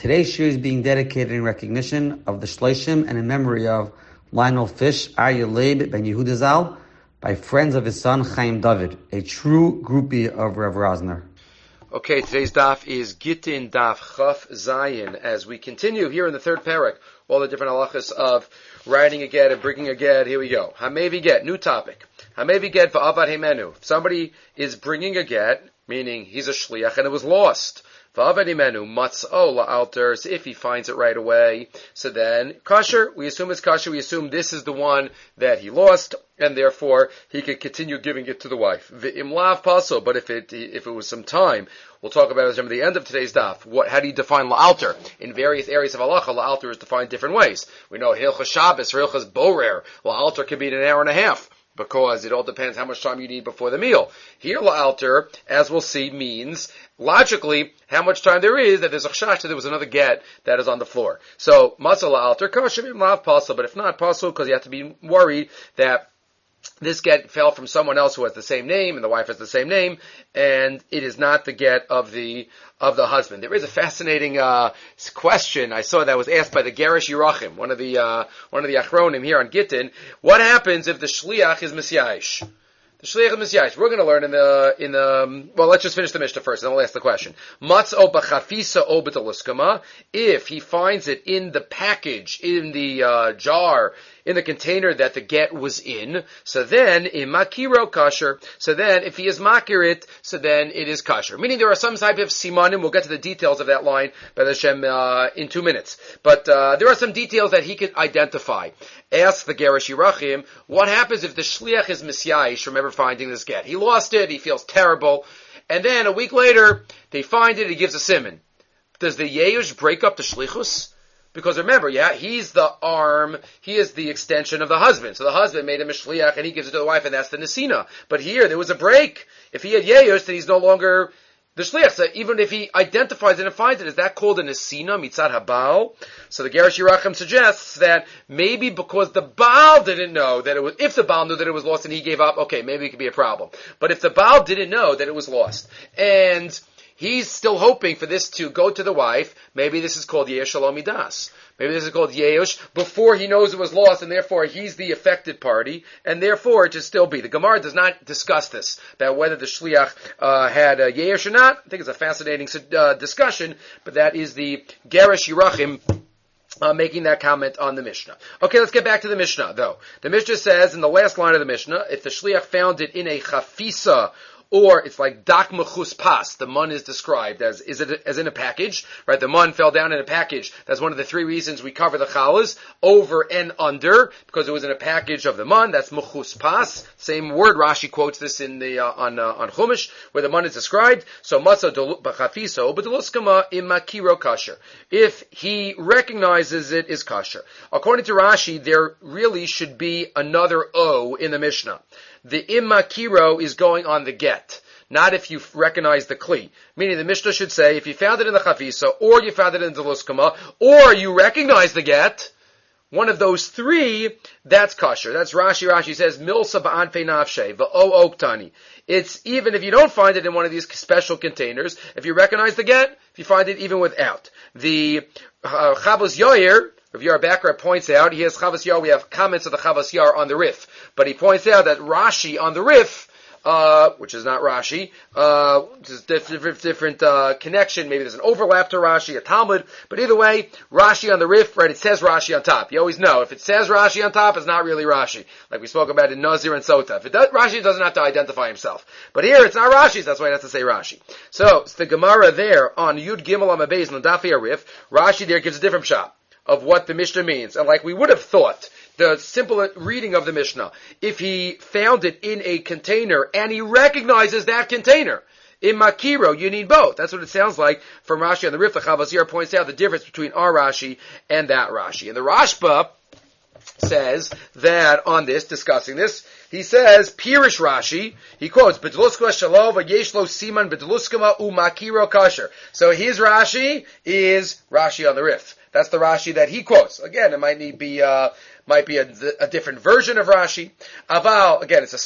Today's shiur is being dedicated in recognition of the Shloshim and in memory of Lionel Fish, Aryeh Leib ben Yehuda Zal, by friends of his son Chaim David, a true groupie of Rav Rosner. Okay, today's daf is Gittin Daf Chaf Zayin. As we continue here in the third parak, all the different halachas of writing a get and bringing a get. Here we go. Hamevi get, new topic. Hamevi get va'avad himenu. If somebody is bringing a get, meaning he's a shliach and it was lost. Va'avad himenu matz'o la'alter. So if he finds it right away, so then kosher. We assume it's kosher. We assume this is the one that he lost, and therefore he could continue giving it to the wife. V'im lav paso. But if it was some time, we'll talk about it at the end of today's daf. How do you define la'alter? In various areas of halacha, la'alter is defined different ways. We know hilchas Shabbos, hilchas borer. La'alter can be in an hour and a half, because it all depends how much time you need before the meal. Here, la'alter, as we'll see, means logically how much time there is that there's a chashash that there was another get that is on the floor. So, matzah la'alter, kosher, lav pasul, but if not pasul, because you have to be worried that this get fell from someone else who has the same name, and the wife has the same name, and it is not the get of the husband. There is a fascinating question I saw that was asked by the Gerish Yerachim, one of the Achronim here on Gittin. What happens if the shliach is misyayish? The shliach is misyayish. We're going to learn well, let's just finish the Mishnah first, and then we'll ask the question. Matz'o b'chafisa o b'taluskama. If he finds it in the package, in the jar, in the container that the get was in, so then in makiro kasher. So then if he is makir it, so then it is kasher. Meaning there are some type of simanim. We'll get to the details of that line by the Hashem in 2 minutes. But there are some details that he could identify. Ask the Gerish Yerachim, what happens if the shliach is misyayish from ever finding this get? He lost it, he feels terrible, and then a week later they find it, he gives a siman. Does the yeyush break up the shlichus? Because remember, he's the arm, he is the extension of the husband. So the husband made him a shliach and he gives it to the wife, and that's the nesina. But here, there was a break. If he had yeyush, then he's no longer the shliach. So even if he identifies it and finds it, is that called a nesina, mitzad habal? So the Gerish Yerachim suggests that maybe because the Baal didn't know that it was, if the Baal knew that it was lost and he gave up, okay, maybe it could be a problem. But if the Baal didn't know that it was lost, and he's still hoping for this to go to the wife, maybe this is called Yeush Shalom Midas. Maybe this is called Yeush before he knows it was lost, and therefore he's the affected party, and therefore it should still be. The Gemara does not discuss this, about whether the Shliach had a Yeush or not. I think it's a fascinating discussion, but that is the Gerish Yerachim making that comment on the Mishnah. Okay, let's get back to the Mishnah, though. The Mishnah says in the last line of the Mishnah, if the Shliach found it in a chafisa, or it's like dak mechus pas. The mun is described as in a package, right? The mun fell down in a package. That's one of the 3 reasons we cover the chalas over and under, because it was in a package of the mun. That's mechus pas. Same word. Rashi quotes this in the on Chumash where the mun is described. So matzo b'chafiso b'deluskama imakiro kasher. If he recognizes it is kasher. According to Rashi, there really should be another o in the Mishnah. The immakiro is going on the get, not if you recognize the kli. Meaning the Mishnah should say, if you found it in the chafisa, or you found it in the luskama, or you recognize the get, one of those 3, that's kosher. That's Rashi. Rashi says, milsa ba'anfe nafshe, va'o oktani. It's even if you don't find it in one of these special containers, if you recognize the get, if you find it even without. The Chavos Yair, Rav Yair Bakra points out, he has Chavos Yair, we have comments of the Chavos Yair on the Rif, but he points out that Rashi on the Rif, which is not Rashi, just different connection, maybe there's an overlap to Rashi, a Talmud, but either way, Rashi on the Rif, right, it says Rashi on top. You always know, if it says Rashi on top, it's not really Rashi, like we spoke about in Nazir and Sota. If it does, Rashi doesn't have to identify himself. But here, it's not Rashi's, that's why it has to say Rashi. So, it's the Gemara there, on Yud Gimel Amabez, Nadafi Rif, Rashi there gives a different shot of what the Mishnah means. And like we would have thought, the simple reading of the Mishnah, if he found it in a container and he recognizes that container, in Makiro, you need both. That's what it sounds like from Rashi on the Rif. The Chavos Yair points out the difference between our Rashi and that Rashi. And the Rashba says that on this, discussing this, he says, Pirish Rashi, he quotes, B'deluska shalov yeshlo siman b'deluskama umakiro kasher. So his Rashi is Rashi on the Rif. That's the Rashi that he quotes. Again, it might be a different version of Rashi. Aval, again, it's a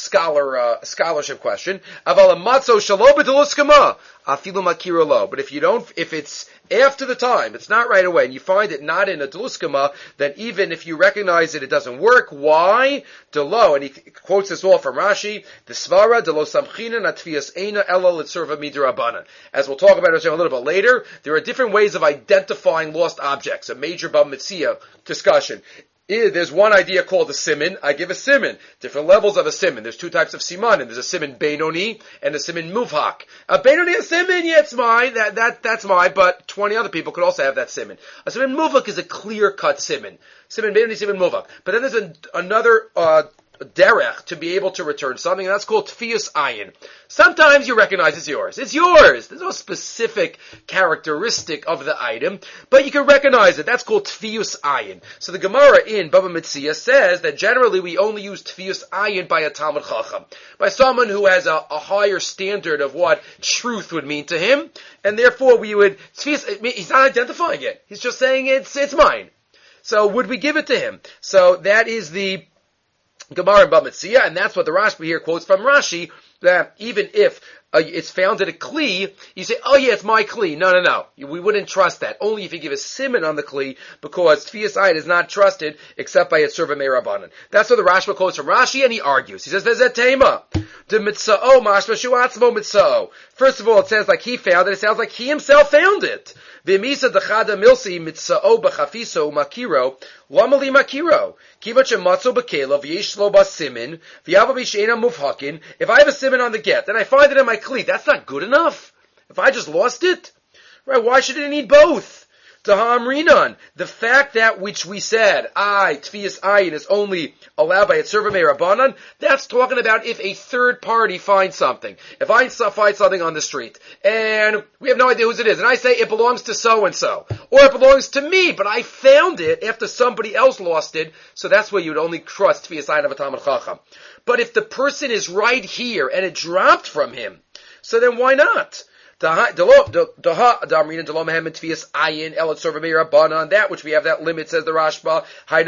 scholarship question. Aval amatzo shalo b'deluskama afilu makiro lo. But if it's after the time, it's not right away, and you find it not in a deluskama, then even if you recognize it, it doesn't work. Why? Delo, and he quotes this all from Rashi, the svara, delo samchina, natfias eina, ela litzurva midrabanan. As we'll talk about it a little bit later, there are different ways of identifying lost objects, a major Bava Metzia discussion. There's one idea called a siman. I give a siman. Different levels of a siman. There's two types of siman, and there's a siman Beinoni and a siman Muvhak. A Beinoni, a siman, yeah, it's mine. That's mine, but 20 other people could also have that siman. A siman Muvhak is a clear-cut siman. Siman Beinoni, siman Muvhak. But then there's another derech to be able to return something, and that's called tfius ayin. Sometimes you recognize it's yours. It's yours. There's no specific characteristic of the item, but you can recognize it. That's called tfius ayin. So the Gemara in Bava Metzia says that generally we only use tfius ayin by a Talmud Chacham, by someone who has a higher standard of what truth would mean to him, and therefore we would, he's not identifying it. He's just saying it's mine. So would we give it to him? So that is the Gemara in Bava Metzia, and that's what the Rashba here quotes from Rashi, that even if it's found at a kli, you say, oh yeah, it's my kli. No. We wouldn't trust that. Only if you give a siman on the kli, because tfias ayin is not trusted except by a serva meirabanan. That's what the Rashba quotes from Rashi, and he argues. He says, there's a tema. The mitzao mashma shu atzmo mitzao. First of all, it says like he found it. It sounds like he himself found it. V'misa dechada milsi mitzao b'chafiso makiro lamali makiro kivat shematzo b'kela v'yesh lo basimin v'yava b'sheina muvhakin. If I have a siman on the get, then I find it in my kli. That's not good enough. If I just lost it, right? Why should it need both? Tahamrinan, the fact that which we said, tfias ayin is only allowed by a serva meirabanan, that's talking about if a third party finds something. If I find something on the street, and we have no idea whose it is, and I say it belongs to so-and-so, or it belongs to me, but I found it after somebody else lost it, so that's where you'd only trust tfias ayin of a Talmud Chacham. But if the person is right here, and it dropped from him, so then why not? That which we have that limit, says the Rashba,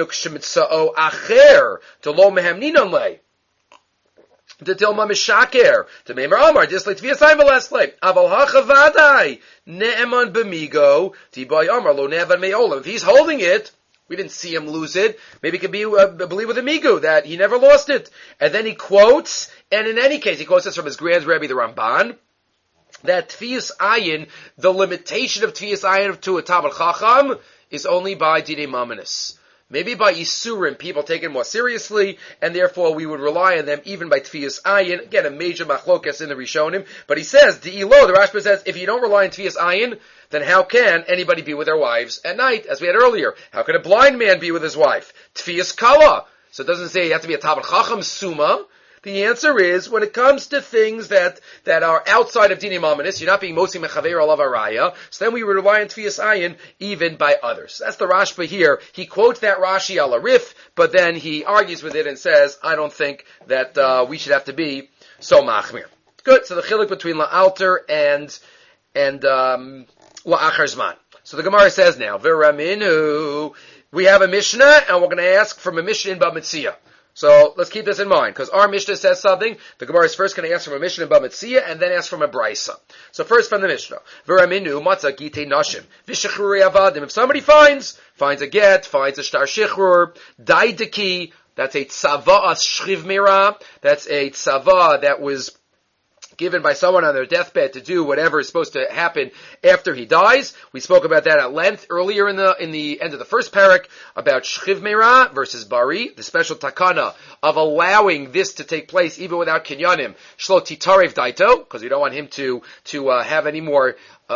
if he's holding it, we didn't see him lose it. Maybe it could be believe with a migu that he never lost it. And then he quotes, and in any case, he quotes this from his grand Rebbe, the Ramban, that tfias ayin, the limitation of tfias ayin to a Talmud Chacham is only by dinei mamanis. Maybe by Yisurim, people take it more seriously, and therefore we would rely on them even by tfias ayin. Again, a major machlokas in the Rishonim. But he says, the Rashba says, if you don't rely on tfias ayin, then how can anybody be with their wives at night? As we had earlier, how can a blind man be with his wife? Tfias kala. So it doesn't say you have to be a Talmud Chacham summa. The answer is, when it comes to things that are outside of dinei mamanis, you're not being mosi mechaver alav araya, so then we rely on tfias ayin even by others. That's the Rashba here. He quotes that Rashi al Arif, but then he argues with it and says, I don't think that we should have to be so machmir. Good. So the chiluk between la'alter and la'achar zman. So the Gemara says now, v'raminu, we have a Mishnah, and we're going to ask from a Mishnah in Bava Metzia. So let's keep this in mind, because our Mishnah says something. The Gemara is first going to ask from a Mishnah in Bava Metzia, and then ask from a Brisa. So first from the Mishnah. V'raminu matzah gitei nashim v'shechruri avadim. If somebody finds a get, finds a shtar shechrur, daideki, that's a tzava as shriv mira, that's a tzava that was given by someone on their deathbed to do whatever is supposed to happen after he dies. We spoke about that at length earlier in the end of the first parak about Shchiv Meira versus Bari, the special takana of allowing this to take place even without kinyanim, Shlo Titarev Daito, because we don't want him to have any more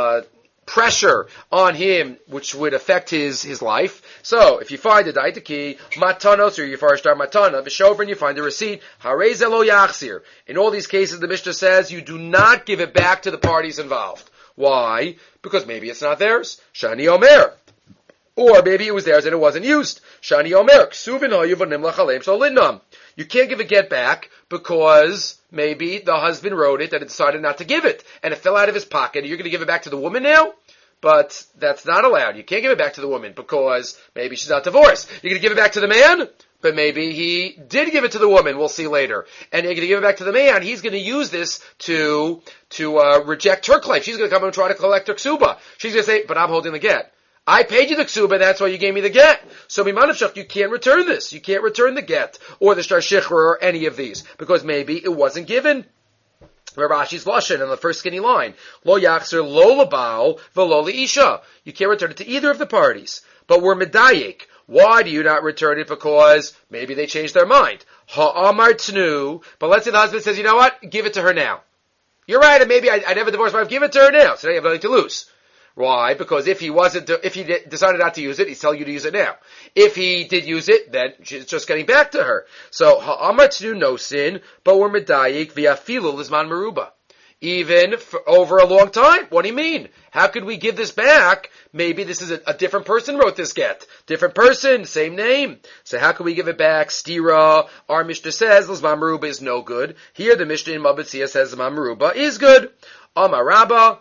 pressure on him, which would affect his life. So, if you find a daitaki, matanos, or you find a star matana, v'shover, you find a receipt, harei ze lo yachzir. In all these cases, the Mishnah says you do not give it back to the parties involved. Why? Because maybe it's not theirs. Shani omer. Or maybe it was theirs and it wasn't used. Shani omer. Ksuvin ha'yuvanim lachalem sholinnam. You can't give a get back because maybe the husband wrote it and decided not to give it. And it fell out of his pocket. You're going to give it back to the woman now? but that's not allowed. You can't give it back to the woman because maybe she's not divorced. You're going to give it back to the man, but maybe he did give it to the woman. We'll see later. And you're going to give it back to the man. He's going to use this to reject her claim. She's going to come and try to collect her ksuba. She's going to say, but I'm holding the get. I paid you the ksuba, that's why you gave me the get. So mimanavshach, you can't return this. You can't return the get or the shtar shichur or any of these because maybe it wasn't given. Rashi's lashon in the first skinny line, lo yachzer lo labal v'lo isha. You can't return it to either of the parties. But we're medayik. Why do you not return it? Because maybe they changed their mind. Ha'amar tnu. But let's say the husband says, you know what? Give it to her now. You're right, and maybe I never divorced my wife. Give it to her now. So now you have nothing to lose. Why? Because if he decided not to use it, he's telling you to use it now. If he did use it, then she's just getting back to her. So, ha'amar tnu, no sin, but we're medayik v'afilu lizman meruba. Even for over a long time. What do you mean? How could we give this back? Maybe this is a different person wrote this get. Different person, same name. So how can we give it back? Stira, our Mishnah says, lizman meruba is no good. Here the Mishnah in Mabatzia says lizman meruba is good. Amar Rabba,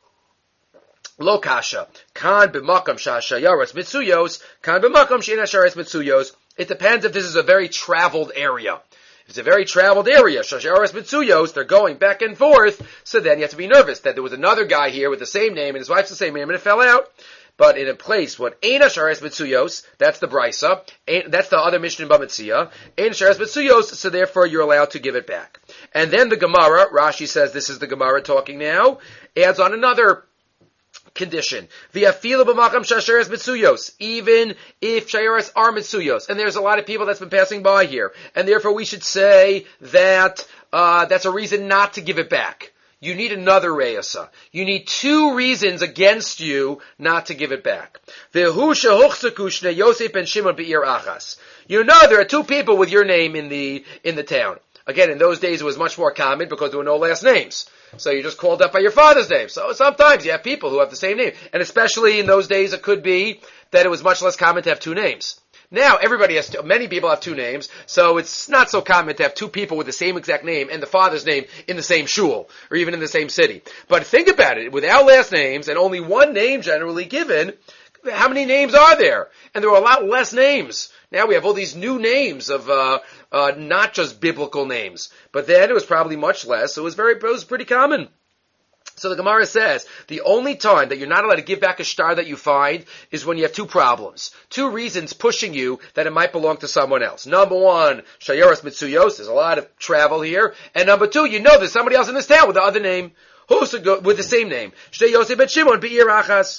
lo kasha. Kan b'makam shasha yaras mitzuyos. Kan b'makam she'ena sharas mitzuyos. It depends if this is a very traveled area. If it's a very traveled area, shasharas mitzuyos, they're going back and forth, so then you have to be nervous that there was another guy here with the same name and his wife's the same name and it fell out. But in a place, what ena sharas mitzuyos, that's the brisa, that's the other Mishnah in Bamitzia, ena sharas mitzuyos, so therefore you're allowed to give it back. And then the Gemara, Rashi says this is the Gemara talking now, adds on another condition. V'afilu b'makam shasheres mitzuyos. Even if shayeres are mitzuyos. And there's a lot of people that's been passing by here. And therefore we should say that, that's a reason not to give it back. You need another re'asa. You need two reasons against you not to give it back. V'hu shehuchzaku shnei Yosef ben Shimon be'ir achas. You know there are two people with your name in the town. Again, in those days it was much more common because there were no last names. So you just called up by your father's name. So sometimes you have people who have the same name. And especially in those days it could be that it was much less common to have two names. Now many people have two names, so it's not so common to have two people with the same exact name and the father's name in the same shul, or even in the same city. But think about it, without last names and only one name generally given, how many names are there? And there are a lot less names. Now we have all these new names of, not just biblical names. But then it was probably much less, so it was pretty common. So the Gemara says, the only time that you're not allowed to give back a shtar that you find is when you have two problems. Two reasons pushing you that it might belong to someone else. Number one, shayeras mitzuyos, there's a lot of travel here. And number two, you know there's somebody else in this town with the other name. With the same name. Shnei Yosef ben Shimon be'ir achas.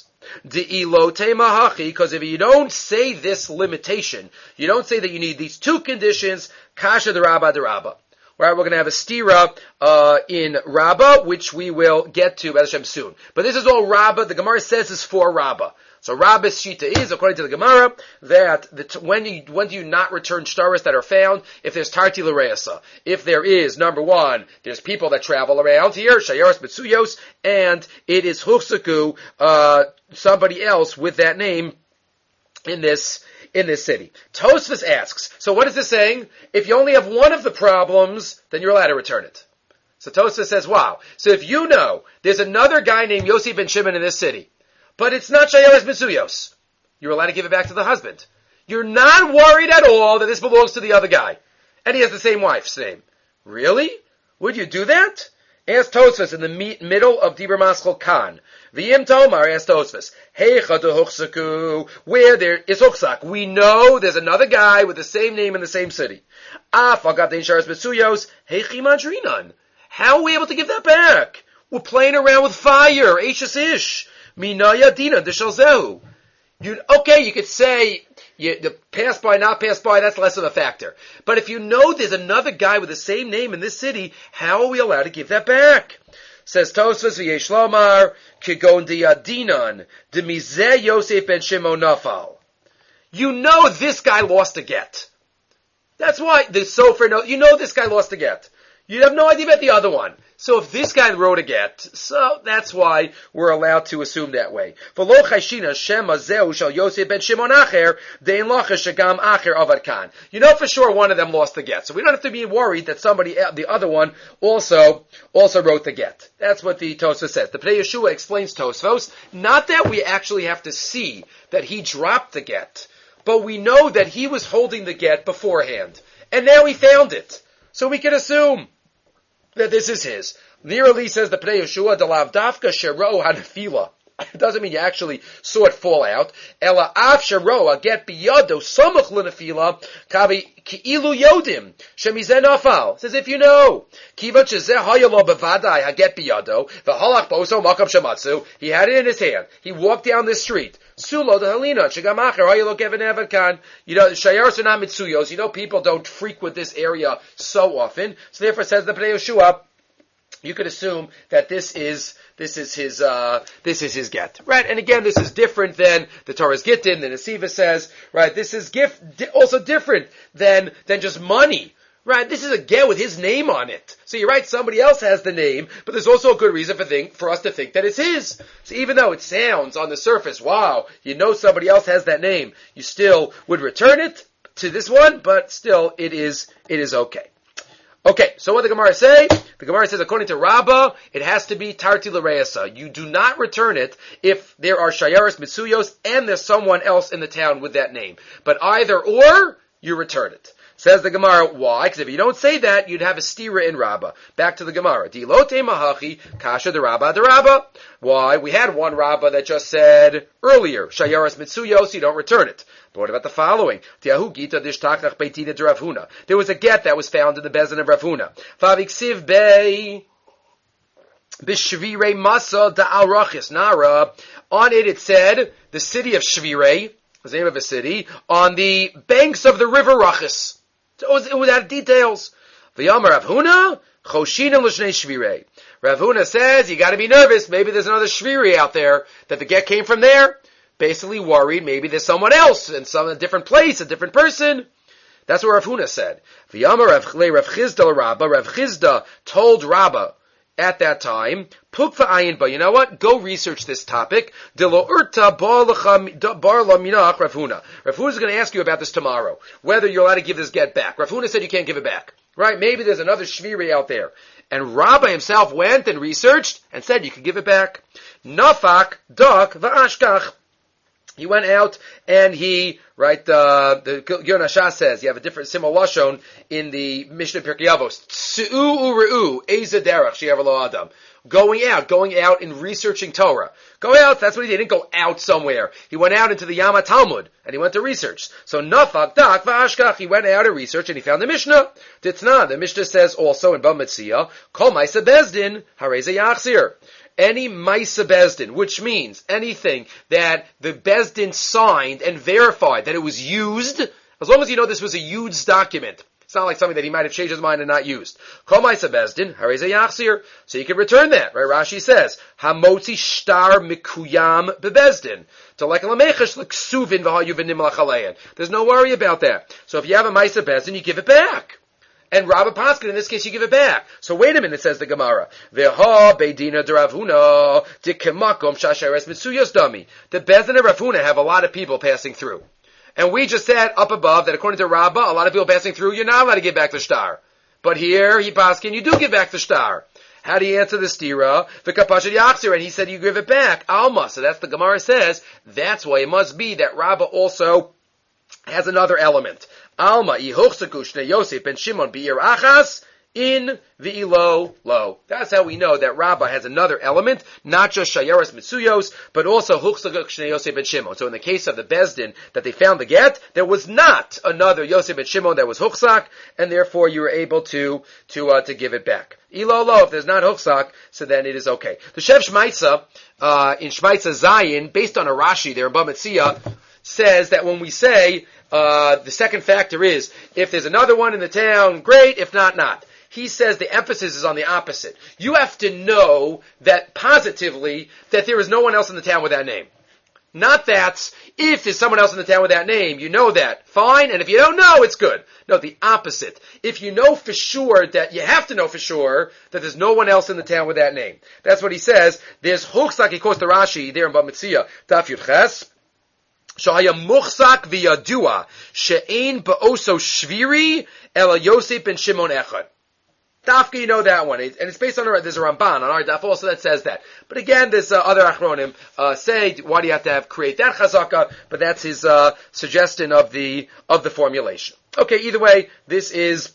Because if you don't say this limitation, you don't say that you need these two conditions, kasha the Rabbah. Right, we're going to have a stira in Rabbah, which we will get to Hashem soon. But this is all Rabbah. The Gemara says is for Rabbah. So Rabbah's shita is, according to the Gemara, that when do you not return shtaros that are found? If there's tarti l'reasa. If there is, number one, there's people that travel around here, shayaros mitzuyos, and it is huchsaku, somebody else with that name in this city. Tosfos asks, so what is this saying? If you only have one of the problems, then you're allowed to return it. So Tosfos says, wow. So if you know there's another guy named Yosef ben Shimon in this city, but it's not shayeres mitzuyos, you're allowed to give it back to the husband. You're not worried at all that this belongs to the other guy. And he has the same wife's name. Really? Would you do that? Ask Tosfos in the middle of Dibur Maschel Khan. V'yim Tomar, ask Tosfos, Heicha de Huchsaku, where there is Huchsak. We know there's another guy with the same name in the same city. Af Agav Dein Sharas Mitzuyos, Heichi Madrinan. How are we able to give that back? We're playing around with fire. Eishes ish. Minaya dina d'shalzehu. You could say the pass by, not pass by, that's less of a factor. But if you know there's another guy with the same name in this city, how are we allowed to give that back? Says Tosfos v'yesh lomar kigon diadinan demizeh Yosef ben Shimon nafal. You know this guy lost a get. That's why the sofer knows. You know this guy lost a get. You'd have no idea about the other one. So if this guy wrote a get, so that's why we're allowed to assume that way. You know for sure one of them lost the get. So we don't have to be worried that the other one also wrote the get. That's what the Tosfos says. The Pnei Yeshua explains Tosfos, not that we actually have to see that he dropped the get, but we know that he was holding the get beforehand. And now he found it. So we can assume that this is his. Nearly says the Pnei Yeshua, de lav dafka shero hanafila. It doesn't mean you actually saw it fall out. Ela av shero a get biyado samach l'nafila kavi ki'ilu yodim shemizen nafal. Says if you know. Kiva shezeh hayalo bevadai ha get biyado v'halach boso makam shamatsu. He had it in his hand. He walked down the street. Sulo de halina shegamacher hayalo kevin evakan. You know, shayaros are not mitsuyos. You know, people don't frequent this area so often. So therefore, says the Pnei Yeshua, you could assume that this is his get, right? And again, this is different than the Torah's gittin, the Nesiva says, right? This is also different than just money, right? This is a get with his name on it. So you're right, somebody else has the name, but there's also a good reason for us to think that it's his. So even though it sounds on the surface, wow, you know somebody else has that name, you still would return it to this one, but still it is okay. Okay, so what the Gemara say? The Gemara says, according to Rabbah, it has to be Tarti L'Reasa. You do not return it if there are Shayaris Mitsuyos and there's someone else in the town with that name. But either or, you return it. Says the Gemara, why? Because if you don't say that, you'd have a stira in Rabbah. Back to the Gemara. Dilote mahachi kasha de Rabbah. Why? We had one Rabbah that just said earlier, Shayaris Mitsuyos, you don't return it. But what about the following? There was a get that was found in the Bezin of Rav Huna. Faviksiv Bey B'Shvirei Masa Da'al Rachis Nara. On it said, the city of Shvirei, the name of a city, on the banks of the river Rachis. So it had details. V'yamar Rav Huna, Choshinim L'shnei Shvirei. Rav Huna says, you gotta be nervous, maybe there's another Shvirei out there, that the get came from there. Basically worried, maybe there's someone else in a different place, a different person. That's what Rav Huna said. V'yamar Rav Chizda l'Rabba. Rav Chizda told Rabbah at that time, Puk v'ayin ba. You know what? Go research this topic. Dilo urta bar laminach Rav Huna. Rav Huna is going to ask you about this tomorrow. Whether you're allowed to give this get back. Rav Huna said you can't give it back. Right? Maybe there's another shviri out there. And Rabbah himself went and researched and said you could give it back. Nafak dak v'ashkach. He went out and he, right, the Yonashah says, you have a different simul lashon in the Mishnah Pirkei Avos. Tsu'u u're'u, eza derech, she'ever lo adam. Going out and researching Torah. Go out, that's what he did. He didn't go out somewhere. He went out into the Yama Talmud, and he went to research. So, nafak dak v'ashkach, he went out and researched, and he found the Mishnah. Titna, the Mishnah says also in Bava Metzia, kol ma'isa bezdin, harei yachzir. Any Maisa Bezdin, which means anything that the Bezdin signed and verified that it was used, as long as you know this was a used document. It's not like something that he might have changed his mind and not used. Kol Maisa Bezdin, Harei Yachzir. So you can return that, right? Rashi says, Hamotzi Shtar Mikuyam Bebezdin. There's no worry about that. So if you have a Maisa Bezdin, you give it back. And Rabbah Paskin, in this case, you give it back. So wait a minute, says the Gemara. Veha beidina de Rav Huna dikemakom shasheres mitsuyos dami. The Bezdin of Rav Huna have a lot of people passing through. And we just said up above that according to Rabbah, a lot of people passing through, you're not allowed to give back the shtar. But here, he Paskin, you do give back the shtar. How do you answer the stira? V'kapashad yachzir, and he said you give it back. Alma. So that's the Gemara says. That's why it must be that Rabbah also has another element. Alma ihochsakushne Yosef ben Shimon be'ir achas in v'ilo lo. That's how we know that Rabbah has another element, not just shayaras mitsuyos, but also huchsakushne Yosef ben Shimon. So in the case of the Bezdin that they found the get, there was not another Yosef ben Shimon that was huchsak, and therefore you were able to give it back. Ilo lo, if there's not huchsak, so then it is okay. The Shev Shmaitza in Shmaitza Zayin, based on a Rashi there in Bava Metzia, says that when we say the second factor is, if there's another one in the town, great, if not, not. He says the emphasis is on the opposite. You have to know that positively that there is no one else in the town with that name. Not that if there's someone else in the town with that name, you know that. Fine. And if you don't know, it's good. No, the opposite. If you know for sure that you have to know for sure that there's no one else in the town with that name. That's what he says. There's Hochsak, he quotes the Rashi there in Bava Metzia, Daf Yud Ches. Shahaya Muchsak v'yadua she'ein ba'oso shviri ela Yosef ben Shimon echad. Dafka, you know that one. And it's based on, there's a Ramban on our Daf also that says that. But again, there's other Achronim say, why do you have to create that Chazaka? But that's his suggestion of the formulation. Okay, either way, this is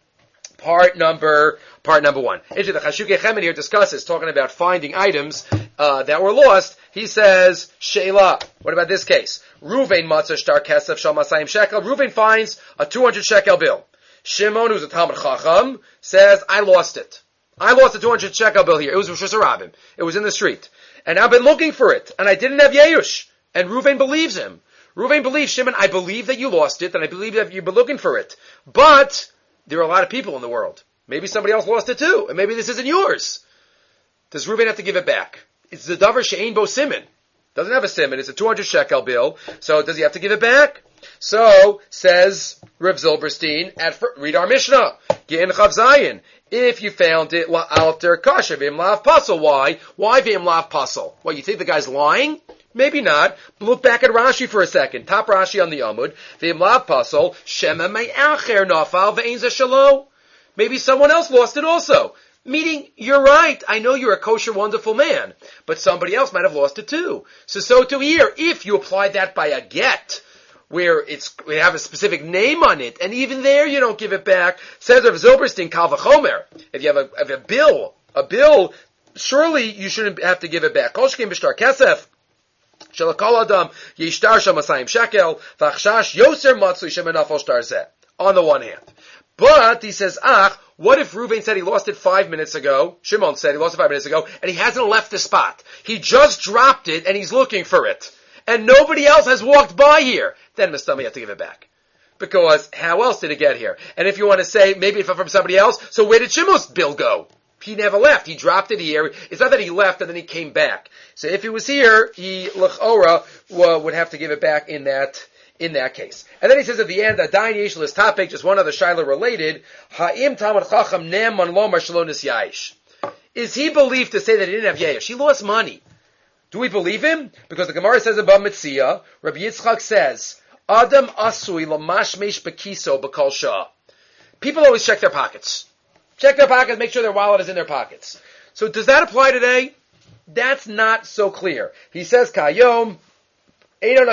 part number one. Actually, the Chashukei Chemin here discusses, talking about finding items that were lost. He says, Sheila. What about this case? Ruvain matzah shtar kesef shal masayim shekel. Ruvain finds a 200 shekel bill. Shimon, who's a Talmud Chacham, says, I lost it. I lost a 200 shekel bill here. It was Rosh Hashanah. It was in the street. And I've been looking for it. And I didn't have Yeush. And Ruvain believes him. Ruvain believes, Shimon, I believe that you lost it, and I believe that you've been looking for it. But there are a lot of people in the world. Maybe somebody else lost it too. And maybe this isn't yours. Does Ruvain have to give it back? It's the davar she'ein bo siman. Doesn't have a siman. It's a 200 shekel bill. So does he have to give it back? So, says Rav Zilberstein, read our Mishnah. Ge'en chav zayin. If you found it, la'alter kasher v'im lav pasel. Why? Why v'im lav pasel? Well, you think the guy's lying? Maybe not. Look back at Rashi for a second. Top Rashi on the Amud. V'im lav pasel. Shema me'acher nafal v'ein zeh shelo. Maybe someone else lost it also. Meaning, you're right. I know you're a kosher, wonderful man. But somebody else might have lost it too. So too here. If you apply that by a get, where we have a specific name on it, and even there you don't give it back. Says Rav Zilberstein, Kal v'chomer. If you have a bill, surely you shouldn't have to give it back. Kol shkein b'shtar kesef. Shelakol adam yishtar shel masayim shekel v'achshash yoser matzui shemenafal shtar zeh. On the one hand. But, he says, what if Ruvain said he lost it 5 minutes ago? Shimon said he lost it 5 minutes ago, and he hasn't left the spot. He just dropped it, and he's looking for it. And nobody else has walked by here. Then Mustami, you have to give it back. Because how else did it get here? And if you want to say, maybe if it's from somebody else, so where did Shimon's bill go? He never left. He dropped it here. It's not that he left and then he came back. So if he was here, he, l'chora, would have to give it back in that case. And then he says at the end, Adayin yesh l'is topic, just one other shaila related, Ha'im Talmud Chacham ne'eman lo mar shelo nis ya'ish. Is he believed to say that he didn't have ya'ish? He lost money. Do we believe him? Because the Gemara says about Metzia, Rabbi Yitzchak says, Adam asui lamashmesh bekiso b'kol shah. People always check their pockets. Check their pockets, make sure their wallet is in their pockets. So does that apply today? That's not so clear. He says, Kayom, we don't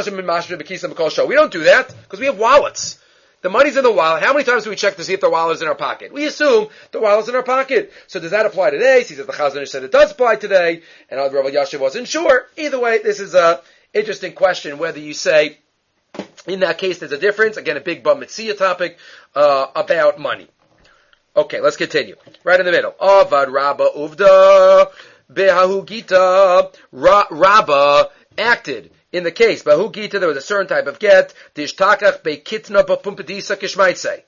do that because we have wallets. The money's in the wallet. How many times do we check to see if the wallet is in our pocket? We assume the wallet's in our pocket. So does that apply today? He says the Chazon Ish said it does apply today, and Rabbi Yashiv wasn't sure. Either way, this is a interesting question whether you say in that case there's a difference. Again, a big Bava Metzia topic about money. Okay, let's continue. Right in the middle. Avad Rabba Uvda Behahu Gita. Rabba acted. In the case, Bahu Gita, there was a certain type of get, Dishtakach Bekitna Bapumpadisa Kishmaitse.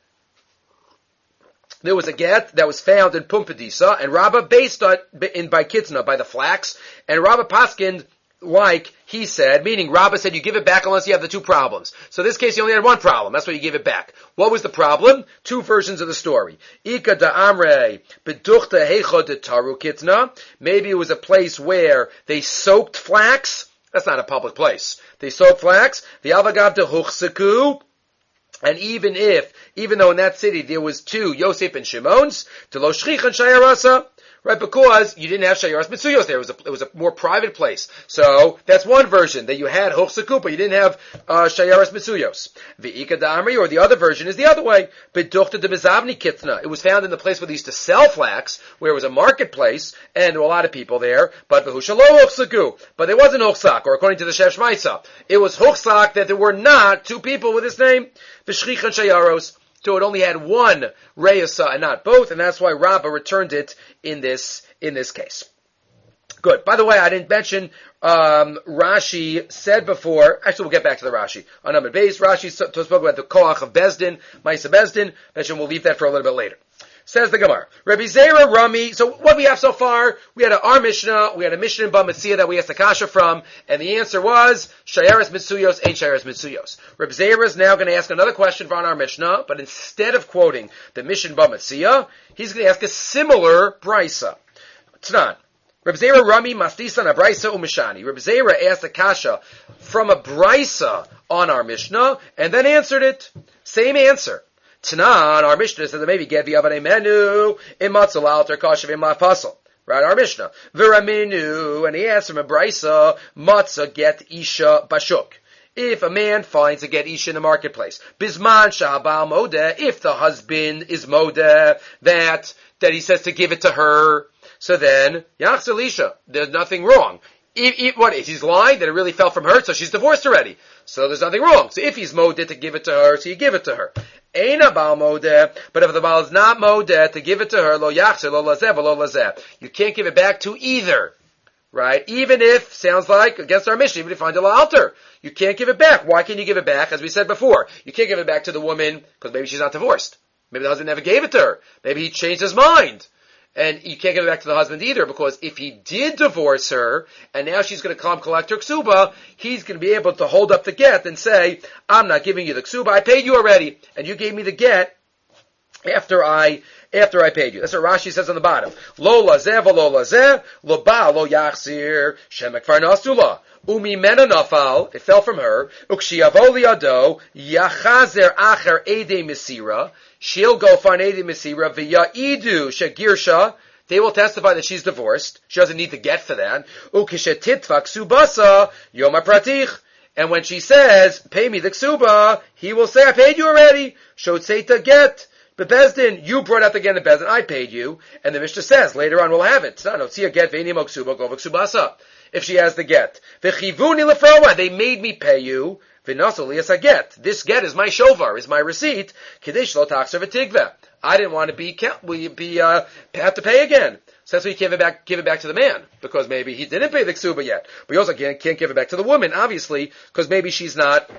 There was a get that was found in Pumpadisa, and Rabbah based on by Kitna, by the flax, and Rabbah Paskin, like he said, meaning Rabbah said you give it back unless you have the two problems. So in this case, you only had one problem. That's why you gave it back. What was the problem? Two versions of the story. Ika da Amre Beduchta Hecha de Taru Kitna. Maybe it was a place where they soaked flax. That's not a public place. They soak flax. The Avagav de Huchseku. And even though in that city there was two, Yosef and Shimon's, to Lo Shchichan Shayarasa, right, because you didn't have Shayaras Mitsuyos there. It was a more private place. So, that's one version, that you had Huchseku, but you didn't have Shayaras Mitsuyos. V'ika Da'amri, or the other version is the other way. Beduchta de Bezavni Kitna. It was found in the place where they used to sell flax, where it was a marketplace, and there were a lot of people there, but V'hushalo Huchseku. But there wasn't Huchsak, or according to the Shef Shmaitza. It was Huchsak that there were not two people with this name. V'shchichan Shayaros. So it only had one Reyasa and not both, and that's why Rabbah returned it in this case. Good. By the way, I didn't mention, Rashi said before, actually we'll get back to the Rashi. On Amud Beis, Rashi spoke about the Koach of Bezdin, Maisa Bezdin, mentioned we'll leave that for a little bit later. Says the Gemara. Rabbi Zera Rami. So what we have so far, we had our Mishnah, we had a Mishnah in Bava Metzia that we asked the Kasha from, and the answer was Shayaris Mitsuyos, ain't Shayaris Mitsuyos. Rabbi Zera is now going to ask another question from our Mishnah, but instead of quoting the Mishnah in Bava Metzia, he's going to ask a similar brisa. Tanan. Rabbi Zera Rami Mastisan a brisa umishani. Rabbi Zera asked the Kasha from a brisa on our Mishnah, and then answered it. Same answer. Tanan, our Mishnah says that maybe get v'avadei menu imatzal alter kashav imla puzzle. Right, our Mishnah. V'raminu, and he asked from a brisa, matzah get isha bashuk. If a man finds a get isha in the marketplace, bisman shahabal modeh, if the husband is modeh, that he says to give it to her, so then yachzil isha, there's nothing wrong. If he's lying, that it really fell from her, so she's divorced already. So there's nothing wrong. So if he's modeh to give it to her, so you give it to her. Ain't a Baal modeh, but if the Baal is not modeh to give it to her, lo yachzer, lo lazeh, lo lazeh. You can't give it back to either. Right? Even if, sounds like, against our mission, even if you find a altar, you can't give it back. Why can't you give it back? As we said before, you can't give it back to the woman, because maybe she's not divorced. Maybe the husband never gave it to her. Maybe he changed his mind. And you can't give it back to the husband either, because if he did divorce her, and now she's going to come collect her ksuba, he's going to be able to hold up the get and say, I'm not giving you the ksuba, I paid you already, and you gave me the get after I paid you. That's what Rashi says on the bottom. Lo lazeh v'lo lazeh, lo ba lo yachzir, shemek farnasula. Umi mena nafal, it fell from her. Ukshiyavo liado, yachazer acher ede misira. She'll go find ede misira v'ya'idu shegirsha. They will testify that she's divorced. She doesn't need to get for that. Ukishetitva ksubasa yoma pratich. And when she says, pay me the ksuba, he will say, I paid you already. Shotzeita get. But Bezdin, you brought out the get in Bezdin, I paid you. And the Mishnah says, later on we'll have it. No, see a get, ve'ini mo ksuba, go v'ksubasa. If she has the get. V'chivuni lefroa, they made me pay you. V'naso liyas a get. This get is my shovar, is my receipt. Kedish lo taxer v'tigveh. I didn't want to have to pay again. So that's why you can't give it back to the man, because maybe he didn't pay the ksuba yet. But you also can't give it back to the woman, obviously, because maybe she is not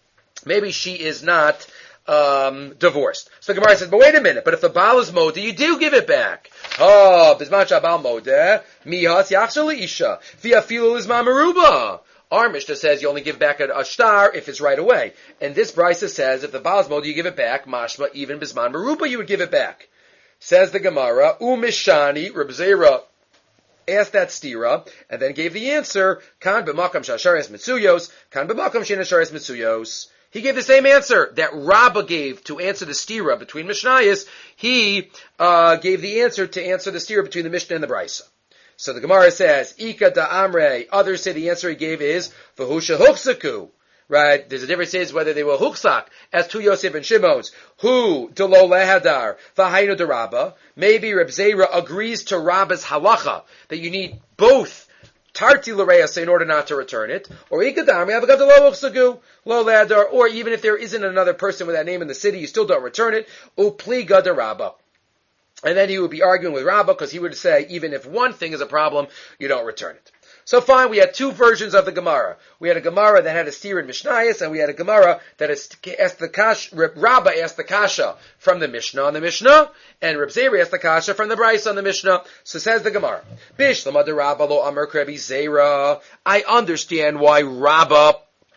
divorced. So the Gemara says, but wait a minute, but if the Baal is modeh, you do give it back. Oh, bisman shabal modeh, mihas yachshel isha, v'afilu is mamaruba. Our Mishnah says you only give back a shtar if it's right away. And this brisa says if the Baal is modeh, you give it back. Mashma, even bisman maruba, you would give it back. Says the Gemara, umishani, Reb Zera asked that stira, and then gave the answer, kan b'makam shashares mitzuyos, kan b'makam shenashares mitzuyos. He gave the same answer that Rabbah gave to answer the stira between Mishnayos. He gave the answer to answer the stira between the Mishnah and the Brisa. So the Gemara says, Ika da Amre. Others say the answer he gave is V'husha huksaku. Right? There's a difference is whether they will huksak as to Yosef and Shimon's. Who delo lehadar v'hainu de Rabbah. Maybe Reb Zera agrees to Rabbah's halacha that you need both tarti l'reas in order not to return it, or ikadam lo ladar, or even if there isn't another person with that name in the city, you still don't return it. Upliga de Rabbah, and then he would be arguing with Rabbah because he would say even if one thing is a problem, you don't return it. So fine, we had two versions of the Gemara. We had a Gemara that had a steer in Mishnayos, and we had a Gemara that asked the Kasha. Rabbah asked the Kasha from the Mishnah on the Mishnah, and Reb Zera asked the Kasha from the Brisa on the Mishnah. So says the Gemara, Bishlama de Rabbah lo Amar Rabbi Zera. I understand why Rabbah,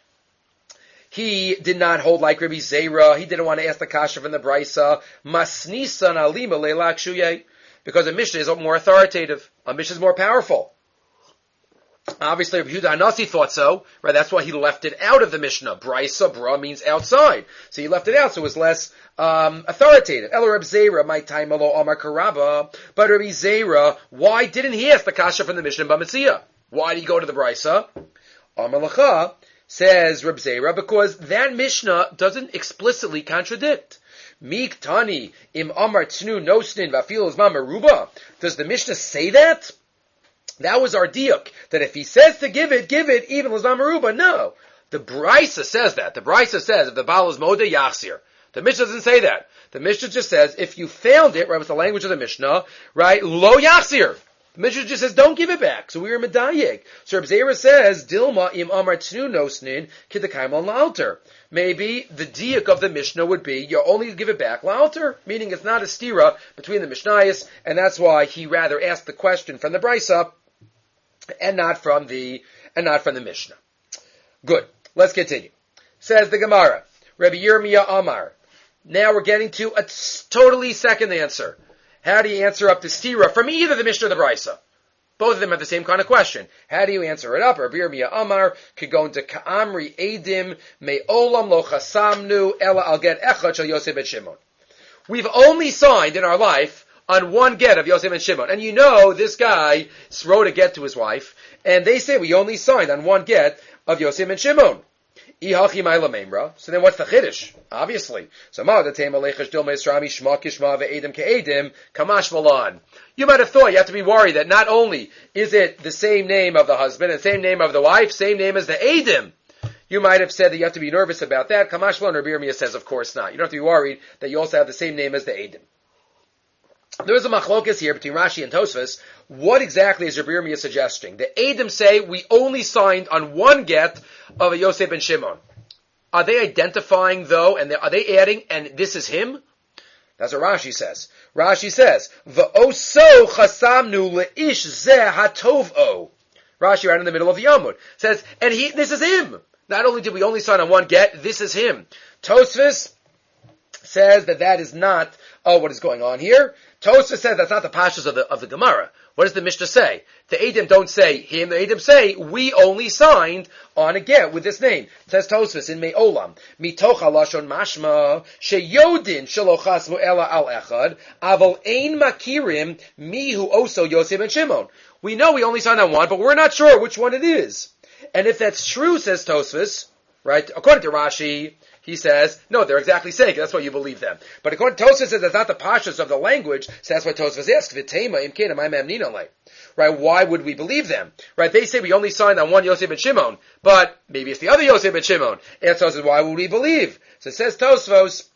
he did not hold like Rabbi Zera. He didn't want to ask the Kasha from the Brisa. Masnisan alima leilak shuye, because a Mishnah is more authoritative. A Mishnah is more powerful. Obviously, Rabbi Yehuda Hanasi thought so, right? That's why he left it out of the Mishnah. Brisa, bra means outside. So he left it out, so it was less authoritative. El Rabbi Zera, my time alo Amar Karaba. But Rabbi Zera, why didn't he ask the Kasha from the Mishnah B'Metzia? Why did he go to the Brisa? Amar Lacha, says Rabbi Zera, because that Mishnah doesn't explicitly contradict. Mik Tani, im Amar Tznu Nosnin Vafil Zman Meruba. Does the Mishnah say that? That was our diuk, that if he says to give it, even l'zman meruba. No. The Brisa says that. The Brisa says, if the Baal is modeh, yachzir. The Mishnah doesn't say that. The Mishnah just says, if you found it, right, with the language of the Mishnah, right, lo yachzir. The Mishnah just says, don't give it back. So we were medayek. So Reb Zera says, Dilma im amar tnu nosnin kidakayim al altar. Maybe the diak of the Mishnah would be, you only give it back l'altar, meaning it's not a stira between the Mishnayos, and that's why he rather asked the question from the Brisa and not from the Mishnah. Good. Let's continue. Says the Gemara, Rabbi Yirmiyah Amar. Now we're getting to a totally second answer. How do you answer up the stira from either the Mishnah or the Brisa? Both of them have the same kind of question. How do you answer it up? Rabbi Yirmiyah Amar could go into Ka'amri Edim Me Olam Lo Chasamnu Ela Al Get Echad Shel Yosef ben Shimon. We've only signed in our life on one get of Yosef ben Shimon, and you know this guy wrote a get to his wife, and they say we only signed on one get of Yosef ben Shimon. So then what's the chiddush? Obviously. So you might have thought you have to be worried that not only is it the same name of the husband and same name of the wife, same name as the Edim. You might have said that you have to be nervous about that. Kamash Malon, Rabbi Yirmiyah says, of course not. You don't have to be worried that you also have the same name as the Edim. There is a machlokas here between Rashi and Tosfos. What exactly is Rabbi Yirmiyah suggesting? The Edom say we only signed on one get of a Yosef ben Shimon. Are they identifying though, and are they adding, and this is him? That's what Rashi says. Rashi says, V'oso chasamnu le'ish zeh hatov-o. Rashi right in the middle of the Yamud says, and this is him. Not only did we only sign on one get, this is him. Tosfos says that is not what is going on here. Tosfos says that's not the pashas of the Gemara. What does the Mishnah say? The Edom don't say him. The Edom say we only signed on a get with this name. It says Tosfos in Me'olam mitoch halashon mashma sheyodin shelo chasmu ela al echad aval ein makirim mihu oso Yosef ben Shimon. We know we only signed on one, but we're not sure which one it is. And if that's true, says Tosfos, right? According to Rashi, he says, no, they're exactly saying, that's why you believe them. But according to Tosfos, says that's not the pashas of the language, so that's why Tosfos asks, V'tema imkena my mamninale. Right, why would we believe them? Right, they say we only signed on one Yosef ben Shimon, but maybe it's the other Yosef ben Shimon. And Tosfos says, why would we believe? So it says Tosfos,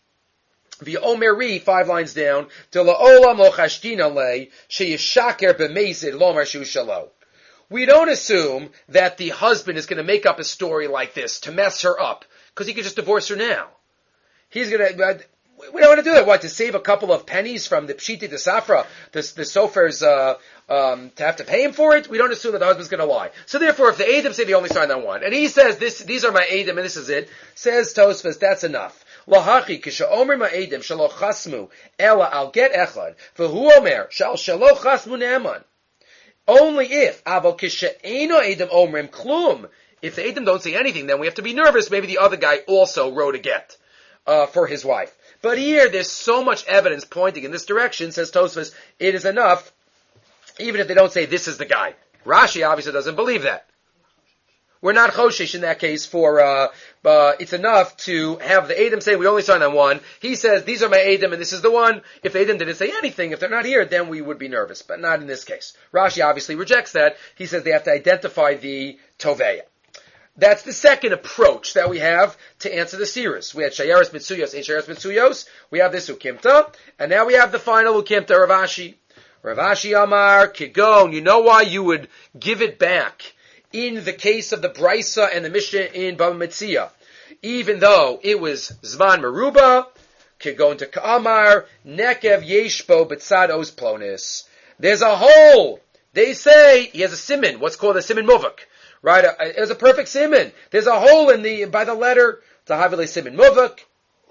V'omeri, 5 lines down, to la'olam lo chashtinale, sheyishaker b'meisid lomar shu shalo. We don't assume that the husband is going to make up a story like this to mess her up, because he could just divorce her now. He's going to, we don't want to do that. What, to save a couple of pennies from the Pshiti de Safra, the Sofer's, to have to pay him for it? We don't assume that the husband's going to lie. So therefore, if the Edom say they only signed on one, and he says, these are my Edom and this is it, says Tosfos, that's enough. Lahachi kisha omer ma'edim shalo chasmu ela al get echad v'hu omer shal shalo chasmu ne'eman. Only if aval kisha eino edim omrim klum. If the edim don't say anything, then we have to be nervous. Maybe the other guy also wrote a get for his wife. But here, there's so much evidence pointing in this direction. Says Tosfos, it is enough, even if they don't say this is the guy. Rashi obviously doesn't believe that. We're not choshesh in that case for, it's enough to have the Edom say we only signed on one. He says, these are my Edom and this is the one. If the Edom didn't say anything, if they're not here, then we would be nervous, but not in this case. Rashi obviously rejects that. He says they have to identify the Toveya. That's the second approach that we have to answer the series. We had Shayaris Mitsuyos and Shayaris Mitsuyos. We have this Ukimta, and now we have the final Ukimta, Rav Ashi. Rav Ashi Amar, Kigon, you know why you would give it back in the case of the Brisa and the Mishnah in Bava Metzia, even though it was Zman Meruba, Kigon to Ka'amar, Nekev Yeshbo B'tzad Oz Plonis. There's a hole. They say he has a siman, what's called a siman muvak. Right? It was a perfect siman. There's a hole by the letter, Tahavile siman muvak.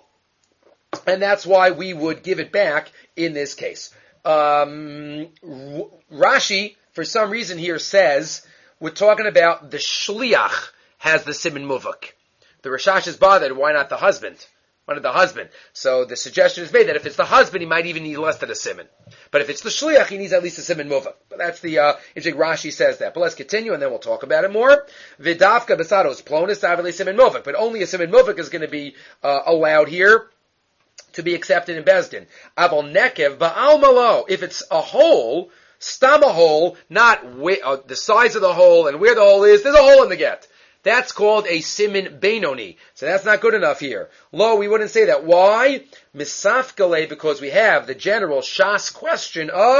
And that's why we would give it back in this case. Rashi, for some reason here, says, we're talking about the shliach has the siman muvak. The Rashash is bothered, why not the husband? Why not the husband? So the suggestion is made that if it's the husband, he might even need less than a siman. But if it's the shliach, he needs at least a siman muvak. But that's the, interesting Rashi says that. But let's continue and then we'll talk about it more. Vidavka besados plonis avele siman muvak. But only a siman muvak is going to be, allowed here to be accepted in Bezdin. Aval nekev ba'al malo. If it's a hole, stam a hole, not the size of the hole and where the hole is, there's a hole in the get. That's called a simin beinoni. So that's not good enough here. Lo, we wouldn't say that. Why? Misafkale, because we have the general shas question of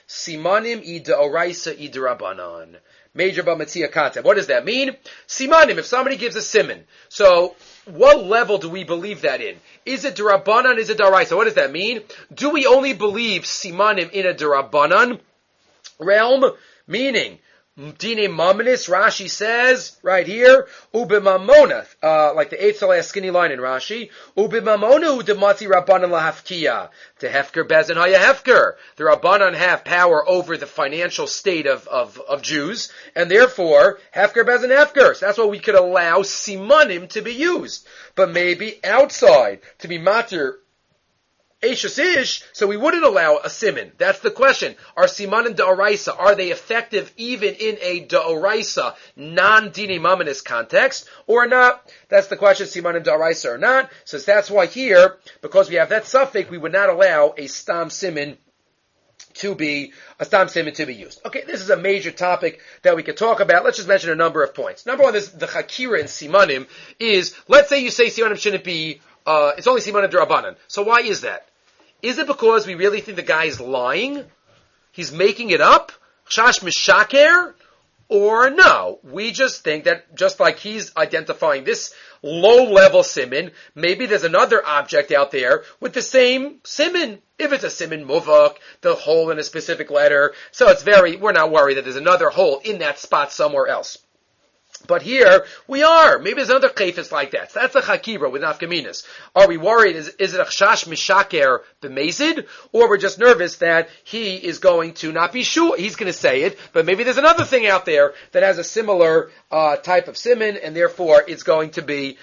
Simanim I D'Oraisa I D'Rabanan. Major Bamatzia concept. What does that mean? Simanim, if somebody gives a siman. So, what level do we believe that in? Is it D'Rabanan, is it D'Oraisa? What does that mean? Do we only believe Simanim in a D'Rabanan realm? Meaning, Dine Mamanis, Rashi says, right here, Ubimamona, like the eighth to last skinny line in Rashi, Ubimamona udemati Rabbanan lahafkiya, to Hefker Bezin haya Hefker. The Rabbanan have power over the financial state of Jews, and therefore, Hefker Bezin Hefker. So that's why we could allow Simanim to be used. But maybe outside, to be matir Eishus Ish, so we wouldn't allow a siman. That's the question. Are simanim da'oraisa, are they effective even in a da'oraisa, non-dini mamanis context, or not? That's the question, simanim da'oraisa or not. So that's why here, because we have that suffix, we would not allow a stam siman to be used. Okay, this is a major topic that we could talk about. Let's just mention a number of points. Number one, the chakira in simanim is, let's say you say simanim shouldn't be, it's only simanim d'Rabbanan. So why is that? Is it because we really think the guy is lying? He's making it up? Chash mishaker? Or no, we just think that just like he's identifying this low-level siman, maybe there's another object out there with the same siman. If it's a siman muvak, the hole in a specific letter, so we're not worried that there's another hole in that spot somewhere else. But here, we are. Maybe there's another chayfetz like that. So that's a chakira with nafkaminas. Are we worried? Is it a chash mishaker b'mezid? Or we're just nervous that he is going to not be sure. He's going to say it, but maybe there's another thing out there that has a similar type of siman, and therefore it's going to be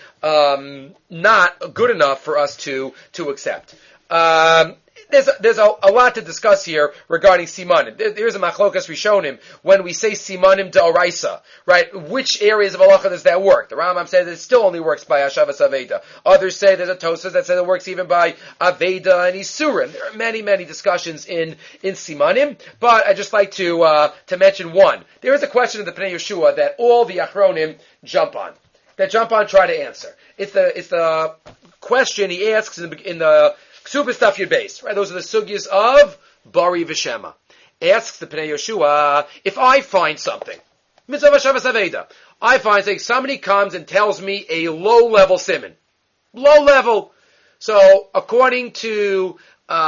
not good enough for us to accept. There's a lot to discuss here regarding simanim. There's a machlokas rishonim when we say simanim d'oraisa, right? Which areas of halacha does that work? The Rambam says it still only works by Hashavas Aveda. Others say there's a Tosas that says it works even by Aveda and Isurim. There are many, many discussions in simanim, but I just like to mention one. There is a question of the Pnei Yeshua that all the Achronim jump on, try to answer. It's the question he asks in the Ksubah stuff your base, right? Those are the sugyas of Bari V'Shema. Asks the Pnei Yeshua, if I find something, Mitzvah Shavas Aveda, I find somebody comes and tells me a low-level siman. Low level. So, according to,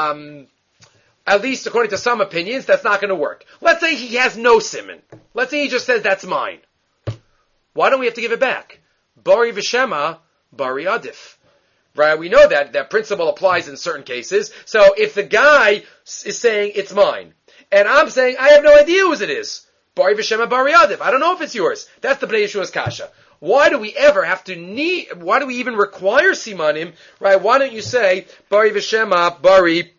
at least according to some opinions, that's not going to work. Let's say he has no siman. Let's say he just says, that's mine. Why don't we have to give it back? Bari V'Shema, Bari Adif. Right, we know that principle applies in certain cases. So if the guy is saying it's mine, and I'm saying I have no idea whose it is, Bari V'Shema Bari Adiv, I don't know if it's yours. That's the Bnei Yeshua's kasha. Why do we ever have to why do we even require simanim? Right? Why don't you say Bari V'Shema Bari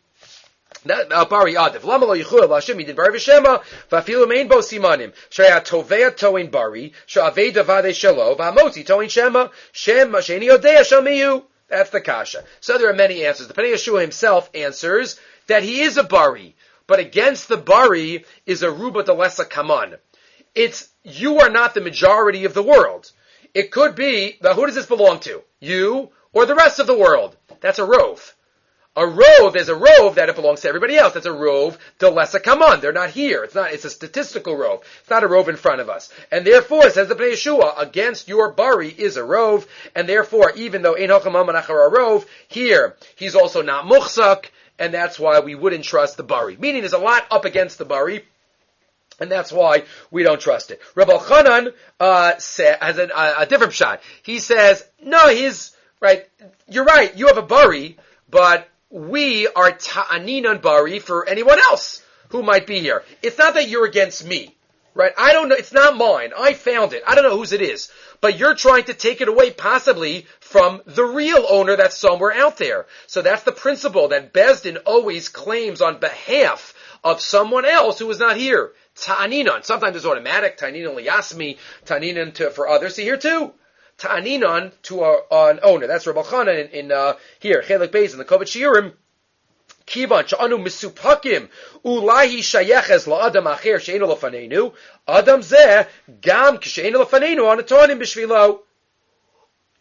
Adiv? Lama lo yichul Hashem yidin Bari V'Shema v'afilu mein bo simanim shaya tovea toin Bari sha'avei davade shelo v'hamotzi toin Shema Shema sheni odea shel mihu. That's the kasha. So there are many answers. The Pnei Yeshua himself answers that he is a bari, but against the bari is a ruba de lesa kaman. You are not the majority of the world. It could be, who does this belong to? You or the rest of the world? That's a rove. A rove is a rove that it belongs to everybody else. That's a rove de lesa kaman. They're not here. It's a statistical rove. It's not a rove in front of us. And therefore, says the Pnei Yeshua, against your bari is a rove, and therefore, even though ein hochamam anachar a rove, here, he's also not muchsak, and that's why we wouldn't trust the bari. Meaning there's a lot up against the bari, and that's why we don't trust it. Rabbi Chanan has a different shot. He says, no, you're right, you have a bari, but we are ta'aninan bari for anyone else who might be here. It's not that you're against me, right? I don't know. It's not mine. I found it. I don't know whose it is. But you're trying to take it away possibly from the real owner that's somewhere out there. So that's the principle that Bezdin always claims on behalf of someone else who is not here. Ta'aninan. Sometimes it's automatic. Ta'aninan liyasmi. Ta'aninan for others. See here too. Ta'aninan to an owner. That's Rabbi Chanan in here, Chelik Beis in the Kovet Shiurim. Kivan sha'anu misupakim ulahi shayeches la'adam acher she'enu lefanenu adam zeh gam k'she'enu lefanenu anatonim b'shvilo.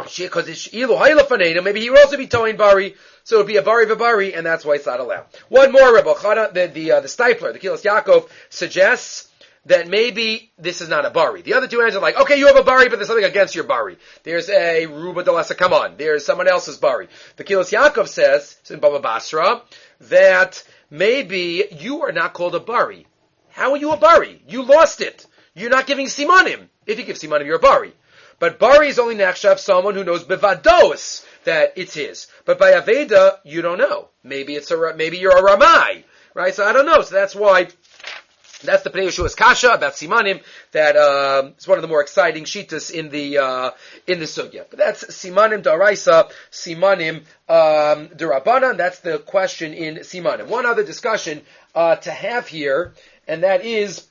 because it's ilu haylafanenu, maybe he would also be towing bari, so it would be a bari v'bari, and that's why it's not allowed. One more, Rebbe Chana, the Stipler, the Kilas Yaakov, suggests that maybe this is not a bari. The other two ends are like, okay, you have a bari, but there's something against your bari. There's a Ruba Dalasa, come on, there's someone else's bari. The Kilas Yaakov says, in Baba Basra, that maybe you are not called a bari. How are you a bari? You lost it. You're not giving simanim. If you give simanim, you're a bari. But bari is only nechshav someone who knows bevados that it's his. But by aveda, you don't know. Maybe you're a ramai, right? So I don't know. So that's why. That's the Pnei Yeshua's kasha about simanim. That is one of the more exciting shitas in the sugya. But that's simanim daraisa, simanim derabanan. That's the question in simanim. One other discussion to have here, and that is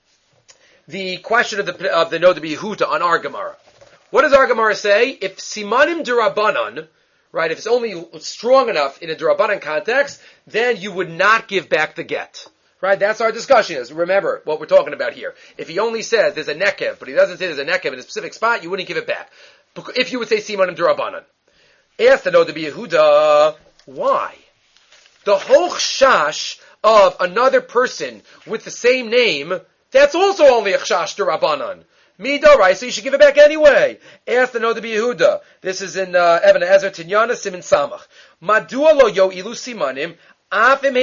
the question of the Noda B'Yehuda on our Gemara. What does our Gemara say? If simanim derabanan, right? If it's only strong enough in a derabanan context, then you would not give back the get. Right, that's our discussion. Remember what we're talking about here. If he only says there's a nekev, but he doesn't say there's a nekev in a specific spot, you wouldn't give it back. If you would say simanim derabanan. Ask the Noda B'Yehuda, why? The whole chash of another person with the same name, that's also only a chash derabanan. Midorai, so you should give it back anyway. Ask the Noda B'Yehuda. This is in Even HaEzer Tinyana Siman Samach. Madua lo yo ilu simanim. Even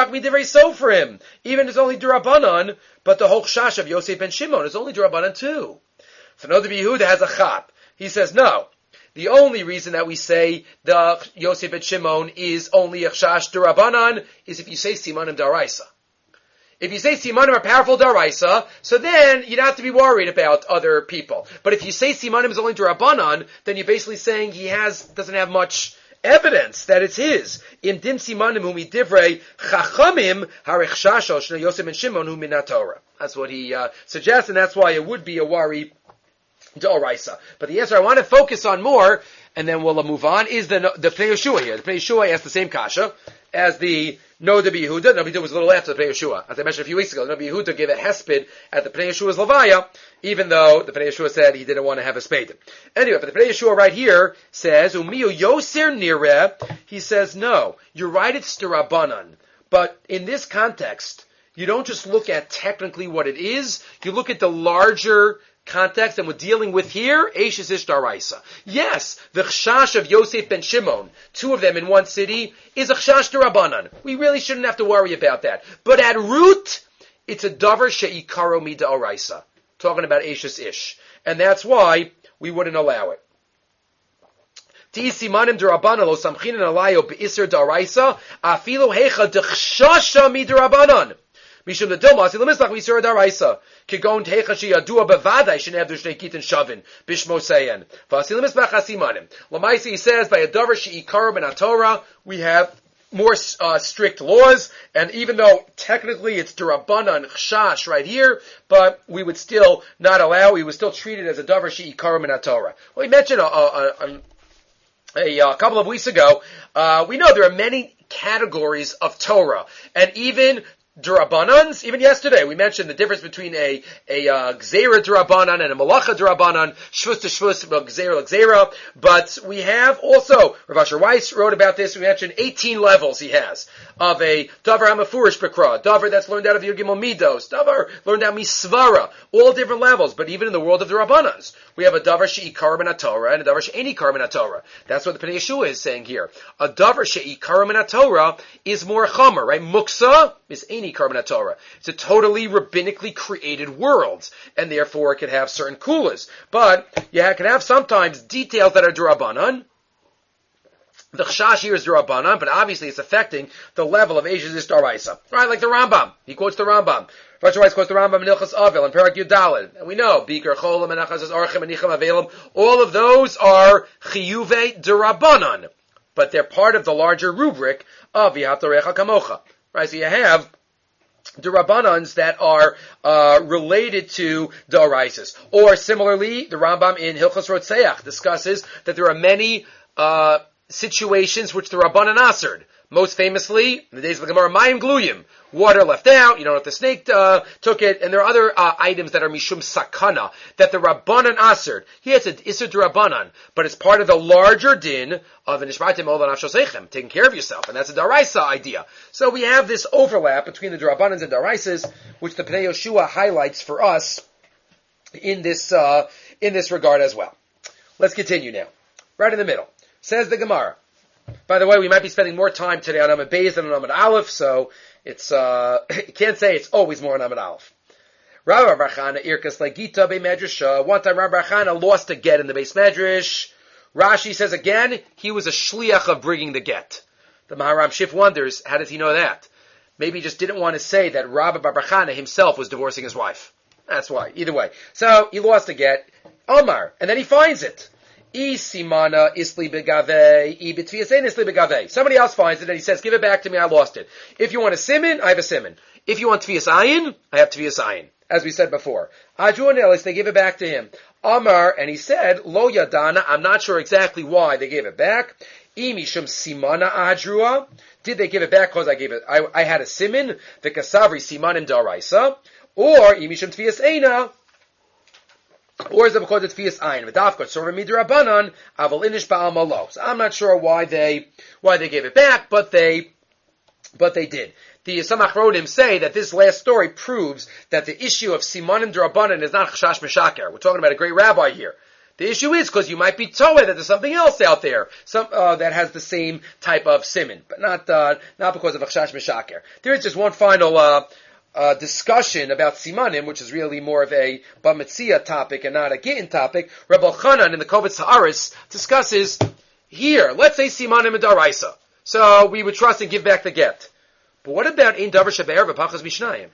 if it's only derabanan, but the whole chash of Yosef ben Shimon is only derabanan too. So Noda B'Yehuda has a chap. He says no. The only reason that we say the Yosef ben Shimon is only a chash derabanan is if you say simanim daraisa. If you say simanim are powerful daraisa, so then you don't have to be worried about other people. But if you say simanim is only derabanan, then you're basically saying he doesn't have much evidence that it's his. In dim simanim hu midivrei chachamim harich shasho shne Yosef ben Shimon hu min haTorah. That's what he suggests, and that's why it would be a worry d'oraisa. But the answer I want to focus on more, and then we'll move on, is the Pnei Yeshua here. The Pnei Yeshua asked the same kasha as the Noda B'Yehuda. Noda B'Yehuda was a little after the Pnei Yeshua. As I mentioned a few weeks ago, the Noda B'Yehuda gave a hesped at the Pnei Yeshua's levaya, even though the Pnei Yeshua said he didn't want to have a spade. Anyway, but the Pnei Yeshua right here says, Umiyu Yoser Nireh, he says, no, you're right, it's derabanan. But in this context, you don't just look at technically what it is, you look at the larger context, and we're dealing with here, Eishes Ish Daraisa. Yes, the chash of Yosef ben Shimon, two of them in one city, is a chash derabanan. We really shouldn't have to worry about that. But at root, it's a davar she'ikaro mid'oraisa. Talking about Eishes Ish. And that's why we wouldn't allow it. Ti simanim derabanan lo samchinan alayo be'isr daraisa, afilo hecha dechshasha mid'rabanan. Mishum the Dilma, Asi Lemizlach, Misura Daraisa. Kigon Techashi Adua Bavada, Shin have Dushnei Kitin Shavin, Bishmo Sayan. Vasi Lemizlach Asimanim. Lamaisi, he says, by a Davar She'ikar Ben Torah, we have more strict laws, and even though technically it's Derabanan Chash right here, but we would still not allow, we would still treat it as a Davar She'ikar Ben Torah. Well, we mentioned a couple of weeks ago, we know there are many categories of Torah, and even Durabanans, even yesterday, we mentioned the difference between a Gzeira Durabanan and a Malacha Durabanan, Shvus to Shvus, Gzeira Gzeira, but we have also, Rav Asher Weiss wrote about this, we mentioned 18 levels he has, of a Davar HaMefurish Bekra, Davar that's learned out of Yirgimel Midos, Davar learned out Misvara, all different levels, but even in the world of the Rabbanans, we have a Davar She'ikar Ben HaTorah and a Davar She'enikar Ben HaTorah. That's what the Pnei Yeshua is saying here. A Davar She'ikar Ben HaTorah is more Chomer, right? Muksa is Enikar Ben HaTorah. It's a totally rabbinically created world, and therefore it can have certain kulas. But you can have sometimes details that are Durabanan. The Chash here is Durabanan, but obviously it's affecting the level of Eishes Ish Daraisa. Right, like the Rambam. He quotes the Rambam. Rav Weiss quotes the Rambam in Ilchas Avil and Perak Yudalid. And we know, Biker Cholam and Achazas Orchem and Nicham Avelim, all of those are Chiyuve Durabanan. But they're part of the larger rubric of V'Yahaftarecha Kamocha. Right, so you have Durabanans that are related to Daraisis. Or similarly, the Rambam in Hilchos Rotzeach discusses that there are many situations which the Rabbanan answered, Most famously, in the days of the Gemara, Mayim Gluyim, water left out, you don't know if the snake took it, and there are other items that are Mishum Sakana, that the Rabbanan Aserd. Here it's an Isser Rabbanan, but it's part of the larger din of an Ishmatim Ol Nafshosechem, taking care of yourself, and that's a Daraisa idea. So we have this overlap between the Rabbanans and Daraisas, which the Pnei Yoshua highlights for us in this regard as well. Let's continue now. Right in the middle. Says the Gemara. By the way, we might be spending more time today on Amud Beis than on Amud Aleph, so it's, you can't say it's always more on Amud Aleph. Rabbi Bar Chana Irkas Legita Bei Medrash. One time Rabbi Bar Chana lost a get in the Beis Medrash. Rashi says again, he was a shliach of bringing the get. The Maharam Shif wonders, how does he know that? Maybe he just didn't want to say that Rabbi Bar Chana himself was divorcing his wife. That's why. Either way. So, he lost a get. Omar. And then he finds it. Simana isli begave, betfiyasein isli begave. Somebody else finds it and he says, give it back to me, I lost it. If you want a siman, I have a siman. If you want tviyas ayin, I have tviyas ayin. As we said before. Ajuan elis, they give it back to him. Amar, and he said, lo yadana, I'm not sure exactly why they gave it back. Imishum simana adrua. Did they give it back because I had a siman, the kasavri simanim daraisa, or imishum tviyas eina, or is it because it's Fias Ayin? V'dafka Tzorah Midrabanan Aval Inish Ba'al Malo. So I'm not sure why they gave it back, but they did. The Samach Rodim say that this last story proves that the issue of Simanim D'Rabanan is not Chashash Meshaker. We're talking about a great rabbi here. The issue is because you might be told that there's something else out there, that has the same type of siman, but not because of Chashash Meshaker. There is just one final discussion about simanim, which is really more of a Bamitzia topic and not a Gittin topic. Rebbe Chanan in the Kovetz Haaretz discusses here, let's say simanim and daraisa. So we would trust and give back the get. But what about in davar shebe'erva pachas mishnayim?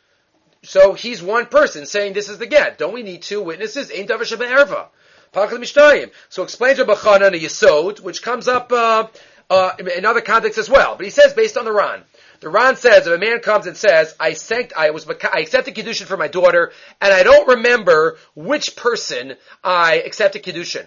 So he's one person saying this is the get. Don't we need two witnesses? In davar shebe'erva pachas mishnayim. So explains Rebbe Chanan a yesod, which comes up in other contexts as well. But he says based on the Ran. The Ran says, if a man comes and says, I accepted Kiddushin for my daughter, and I don't remember which person I accepted Kiddushin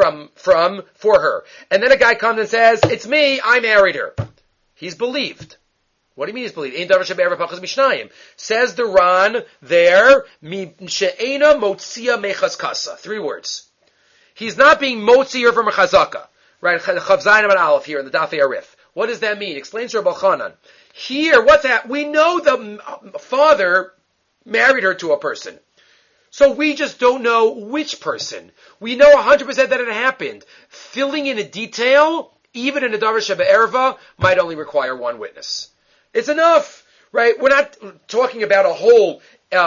for her. And then a guy comes and says, it's me, I married her. He's believed. What do you mean he's believed? Ein davar shebe'erva pachas mishnayim. Says the Ran there, mi she'ena motzia mechaz kasa. 3 words. He's not being motzier from a chazaka. Right? Chav Zayin Amud Aleph here in the Dafei Arif. What does that mean? Explains Rebbe Chanan. Here, what's that? We know the father married her to a person. So we just don't know which person. We know 100% that it happened. Filling in a detail, even in a davar shebe'erva, might only require one witness. It's enough, right? We're not talking about a whole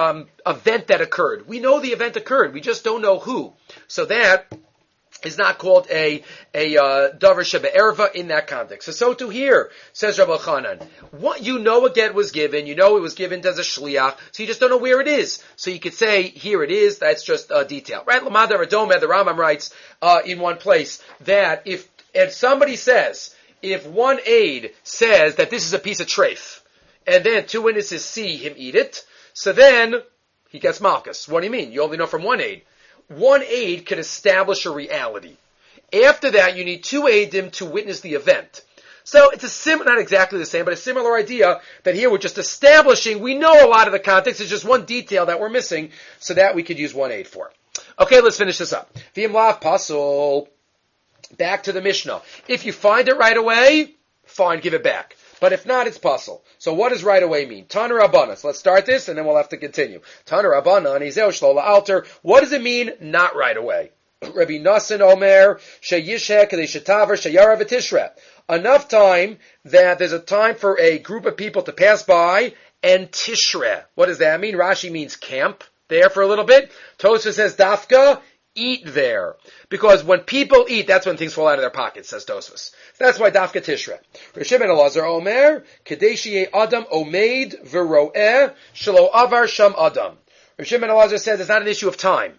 event that occurred. We know the event occurred. We just don't know who. So that is not called a davar shebe'erva in that context. So too here, says Rabbi Chanan. What you know a get was given, you know it was given as a shliach, so you just don't know where it is. So you could say, here it is, that's just a detail. Right? Lamada Radomeh, the Rambam writes in one place, that if somebody says, if one aide says that this is a piece of treif, and then 2 witnesses see him eat it, so then he gets malchus. What do you mean? You only know from one aide. One aide can establish a reality. After that, you need 2 aidim to witness the event. So it's not exactly the same, but a similar idea that here we're just establishing, we know a lot of the context, it's just one detail that we're missing, so that we could use one aide for. Okay, let's finish this up. V'im lav pasul. Back to the Mishnah. If you find it right away, fine, give it back. But if not, it's pasul. So what does right away mean? Tana Rabbanan. So let's start this and then we'll have to continue. Tana Rabbanan, Izeo Shlola Alter. What does it mean, not right away? Rabbi Nassan Omer, Sheyisheh, Kadei Shetaver, Sheyara V'Tishre. Enough time that there's a time for a group of people to pass by and Tishre. What does that mean? Rashi means camp there for a little bit. Tosfos says Dafka, eat there. Because when people eat, that's when things fall out of their pockets, says Tosfos. That's why Dafka Tishre. Rishim ben Elazar Omer, Kadeshiyeh Adam Omeid V'ro'eh Shelo Avar Sham Adam. Rishim ben Elazar says it's not an issue of time.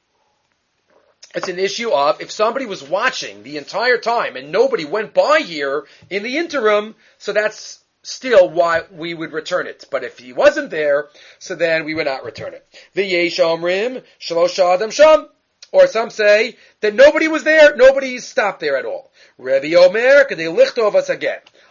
It's an issue of if somebody was watching the entire time and nobody went by here in the interim, so that's still why we would return it. But if he wasn't there, so then we would not return it. V'yesh Omrim Shalosh Adam Sham. Or some say that nobody was there, nobody stopped there at all. Rebbe Omer, Kadei Lichtov us again.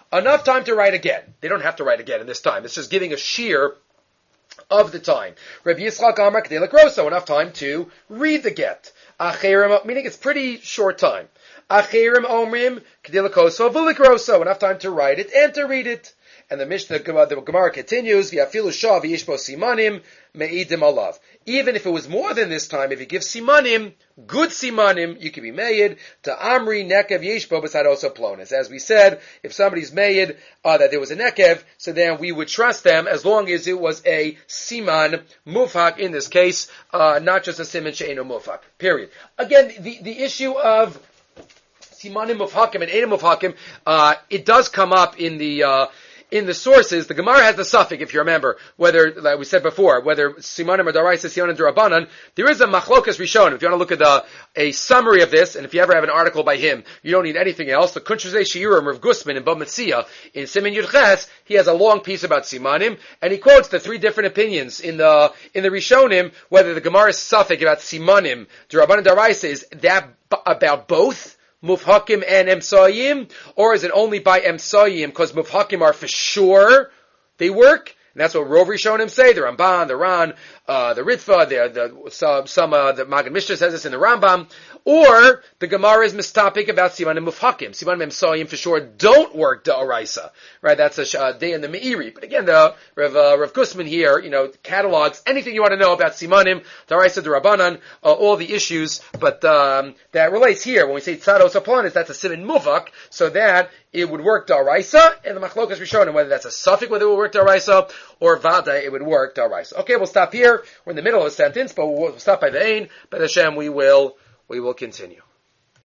enough time to write again. They don't have to write again in this time. It's just giving a shear of the time. Rabbi Yitzchak Amar Kedei Lakroso, enough time to read the get. Acherim, meaning it's pretty short time. Acherim Omrim Kedei Lakoso V'Likroso, enough time to write it and to read it. And the Gemara continues, V'afilu shav yishbo simanim me'idim alav. Even if it was more than this time, if you give simanim, good simanim, you can be made to amri nekev yishbo beside also plonis. As we said, if somebody's made that there was a nekev, so then we would trust them as long as it was a siman mufhak in this case, not just a siman she'eno mufhak. Period. Again, the issue of simanim mufhakim and eno mufhakim, it does come up in the sources. The Gemara has the suffix, if you remember, whether, like we said before, whether simanim or daraisa, simanim durabanan. There is a machlokas rishon. If you want to look at a summary of this, and if you ever have an article by him, you don't need anything else. The Kuntrezei Shiurim, Rav Gusman in Bava Metzia, in Siman Yudches, he has a long piece about simanim, and he quotes the three different opinions in the Rishonim, whether the Gemara's suffix about simanim, durabanan, daraisa, is that about both Mufhakim and Emsayim, or is it only by Emsayim, because Mufhakim are for sure, they work? And that's what Rov Rishonim say, the Ramban, the Ran, the Ritva, the Magen Mishnah says this in the Rambam, or the Gemara is mistapik about Simanim Mufhakim. Simanim Emsayim for sure don't work Da'araisa. Right, that's a day in the Meiri. But again, the Rav Gusman here, catalogs anything you want to know about Simanim, Da'araisa, Durabanan, all the issues, but that relates here. When we say Tzados Aplanis, that's a Siman Mufhak, so that it would work Da'araisa, and the Machlokas Rishonim, whether that's a suffix, whether it would work Da'araisa, or Vada, it would work Da'araisa. Okay, we'll stop here. We're in the middle of a sentence, but we'll stop by the Ein. By the Hashem, we will continue.